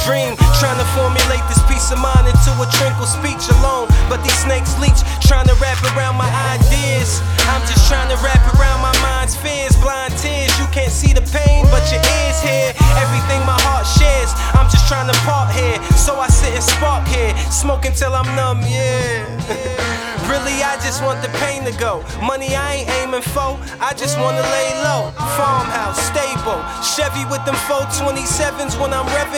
dream, trying to formulate this peace of mind into a tranquil speech alone. But these snakes leech, trying to wrap around my ideas. I'm just trying to wrap around my mind's fears. Blind tears, you can't see the pain, but your ears hear everything my heart shares. I'm just trying to part here, so I sit and spark here, smoking till I'm numb, yeah. Really, I just want the pain to go. Money I ain't aiming for, I just wanna lay low. Farmhouse, stable, Chevy with them 427s when I'm revving.